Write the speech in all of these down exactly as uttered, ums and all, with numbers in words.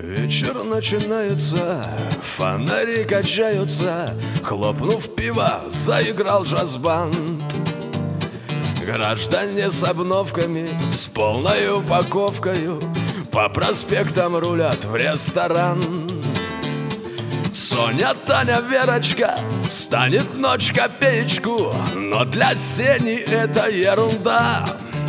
Вечер начинается, фонари качаются, хлопнув пиво, заиграл джаз-банд. Граждане с обновками, с полной упаковкою по проспектам рулят в ресторан. Соня, Таня, Верочка, станет ночь копеечку, но для Сени это ерунда.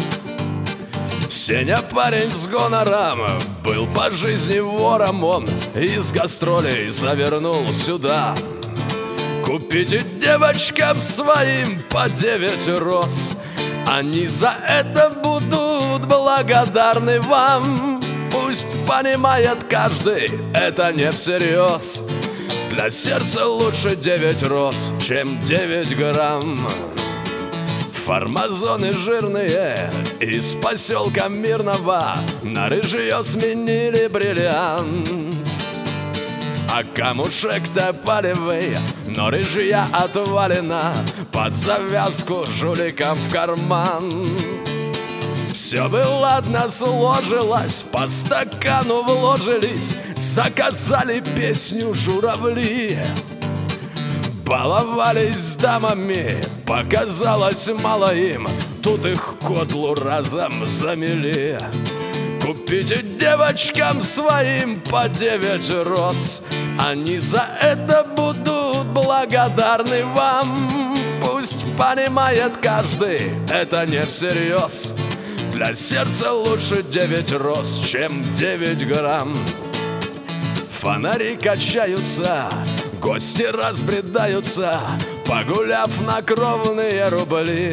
Сеня парень с гонором, был по жизни вором он, из гастролей завернул сюда. Купите девочкам своим по девять роз, они за это будут благодарны вам. Пусть понимает каждый, это не всерьез. Для сердца лучше девять роз, чем девять грамм. Формазоны жирные из поселка Мирного на рыжье сменили бриллиант. А камушек-то палевый, но рыжья отвалена под завязку жуликам в карман. Все бы ладно сложилось, по стакану вложились, заказали песню журавли. Баловались с дамами, показалось мало им, тут их котлу разом замели. Купите девочкам своим по девять роз, они за это будут благодарны вам. Пусть понимает каждый, это не всерьез. Для сердца лучше девять роз, чем девять грамм. Фонари качаются, гости разбредаются, погуляв на кровные рубли.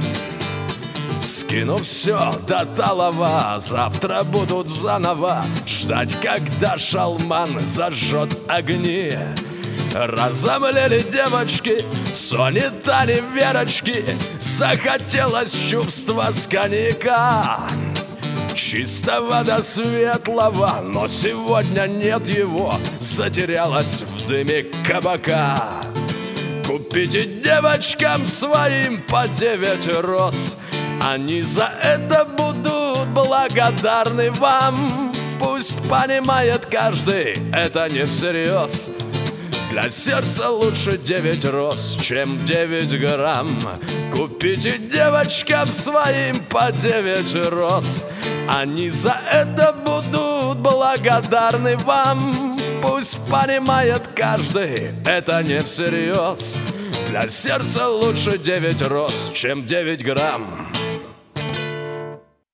Скину все до талого, завтра будут заново ждать, когда шалман зажжет огни. Разомлели девочки, Сони, Тани, Верочки, захотелось чувства с коньяка. Чистого до светлого, но сегодня нет его, затерялась в дыме кабака. Купите девочкам своим по девять роз, они за это будут благодарны вам. Пусть понимает каждый, это не всерьез. Для сердца лучше девять роз, чем девять грамм. Купите девочкам своим по девять роз, они за это будут благодарны вам. Пусть понимает каждый, это не всерьез. Для сердца лучше девять роз, чем девять грамм.